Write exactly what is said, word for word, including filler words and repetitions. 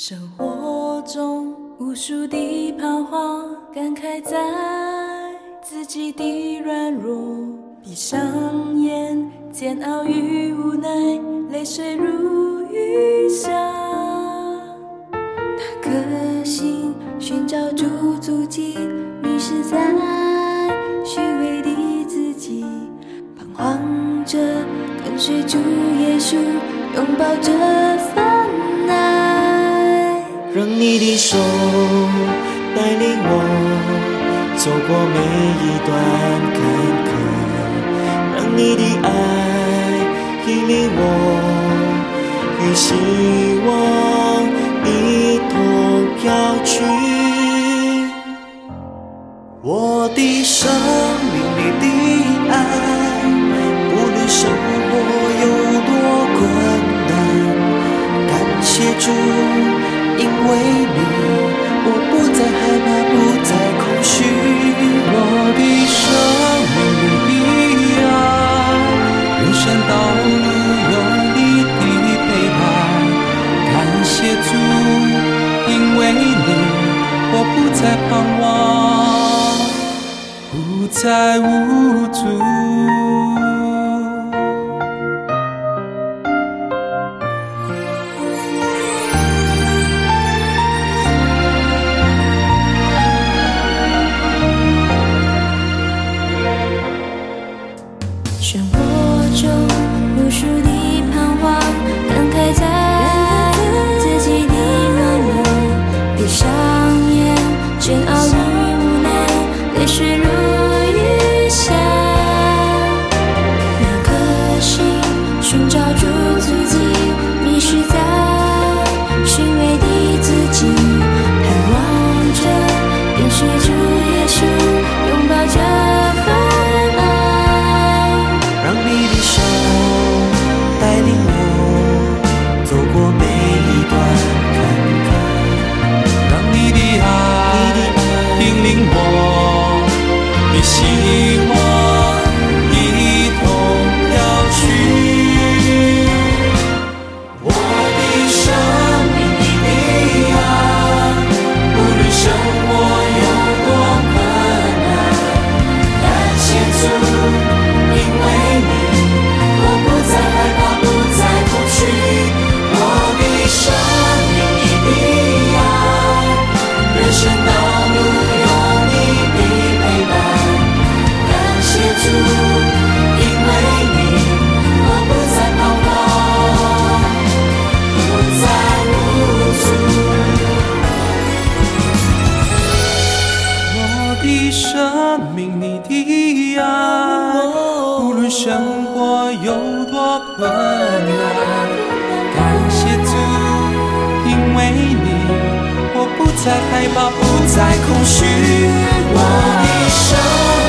生活中无数的彷徨，感慨在自己的软弱，闭上眼，煎熬与无奈，泪水如雨下。那颗心寻找主足迹，迷失在虚伪的自己，彷徨着跟随主耶稣，拥抱着烦难。 让你的手带领我走过每一段坎坷，让你的爱引领我与希望一同飘去。我的生命里的爱，无论生活有多困难，感谢主，因为你，我不再害怕，不再空虚。 我的生命里的爱，人生道路有你的陪伴。感谢主，因为你，我不再彷徨，不再无助。 漩涡中无数的彷徨，感慨在自己的软弱，闭上眼，煎熬与无奈，泪水如雨下。那颗心寻找主足迹，迷失在虚伪的自己，盼望着跟随主耶稣，拥抱着烦恼。 让你的手带领我走过每一段坎坷， 让你的爱引领我的希望一同飘去。我的生命里的爱，无论生活有多困难，感谢主，因为你，我不再害怕，不再空虚。我的生命里的爱，人生道路有你的陪伴。感谢主，因为你，我不再彷徨，不再无助。我的生命里的爱，无论生活有多困难，感谢主，因为你，我不再害怕，不再空虚。我的生